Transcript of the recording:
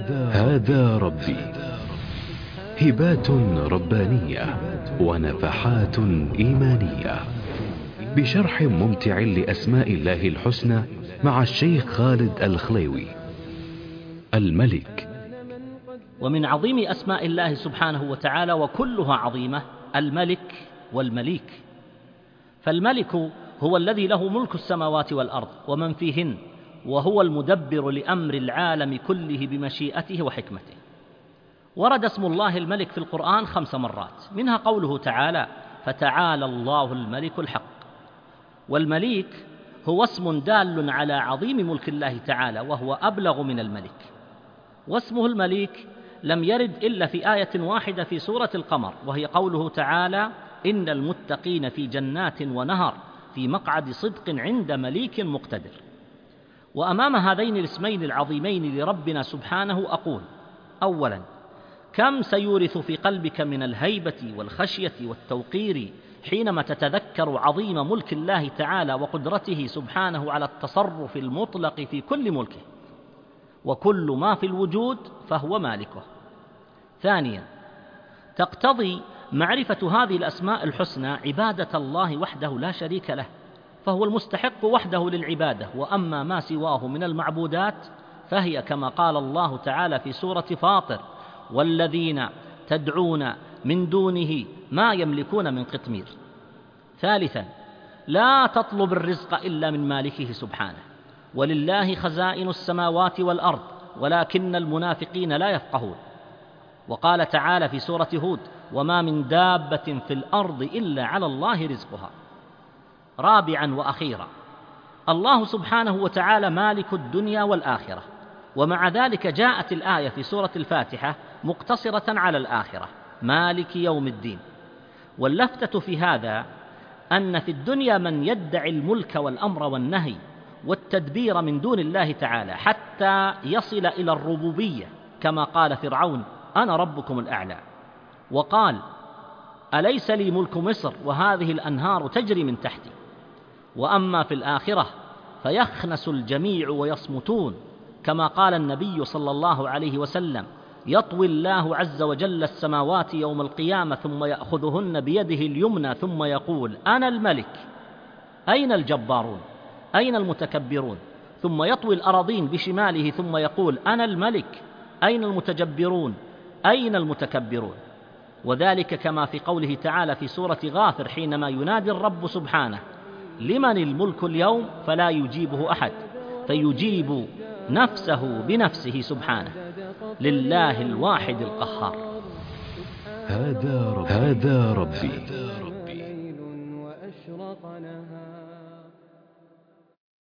هذا ربي. هبات ربانية ونفحات إيمانية بشرح ممتع لأسماء الله الحسنى مع الشيخ خالد الخليوي. الملك. ومن عظيم أسماء الله سبحانه وتعالى وكلها عظيمة الملك والمليك. فالملك هو الذي له ملك السماوات والأرض ومن فيهن، وهو المدبر لأمر العالم كله بمشيئته وحكمته. ورد اسم الله الملك في القرآن 5 مرات، منها قوله تعالى: فتعالى الله الملك الحق. والمليك هو اسم دال على عظيم ملك الله تعالى، وهو أبلغ من الملك. واسمه المليك لم يرد إلا في آية واحدة في سورة القمر، وهي قوله تعالى: إن المتقين في جنات ونهر في مقعد صدق عند مليك مقتدر. وأمام هذين الاسمين العظيمين لربنا سبحانه أقول: أولا، كم سيورث في قلبك من الهيبة والخشية والتوقير حينما تتذكر عظيم ملك الله تعالى وقدرته سبحانه على التصرف المطلق في كل ملكه، وكل ما في الوجود فهو مالكه. ثانيا، تقتضي معرفة هذه الأسماء الحسنى عبادة الله وحده لا شريك له، فهو المستحق وحده للعبادة، وأما ما سواه من المعبودات فهي كما قال الله تعالى في سورة فاطر: والذين تدعون من دونه ما يملكون من قطمير. ثالثا، لا تطلب الرزق إلا من مالكه سبحانه، ولله خزائن السماوات والأرض ولكن المنافقين لا يفقهون. وقال تعالى في سورة هود: وما من دابة في الأرض إلا على الله رزقها. رابعا وأخيرا، الله سبحانه وتعالى مالك الدنيا والآخرة، ومع ذلك جاءت الآية في سورة الفاتحة مقتصرة على الآخرة: مالك يوم الدين. واللفتة في هذا أن في الدنيا من يدعي الملك والأمر والنهي والتدبير من دون الله تعالى حتى يصل إلى الربوبية، كما قال فرعون: أنا ربكم الأعلى. وقال: أليس لي ملك مصر وهذه الأنهار تجري من تحتي. وأما في الآخرة فيخنس الجميع ويصمتون، كما قال النبي صلى الله عليه وسلم: يطوي الله عز وجل السماوات يوم القيامة ثم يأخذهن بيده اليمنى ثم يقول: أنا الملك، أين الجبارون؟ أين المتكبرون؟ ثم يطوي الأراضين بشماله ثم يقول: أنا الملك، أين المتجبرون؟ أين المتكبرون؟ وذلك كما في قوله تعالى في سورة غافر حينما ينادي الرب سبحانه: لمن الملك اليوم؟ فلا يجيبه أحد، فيجيب نفسه بنفسه سبحانه: لله الواحد القهار. هذا ربي.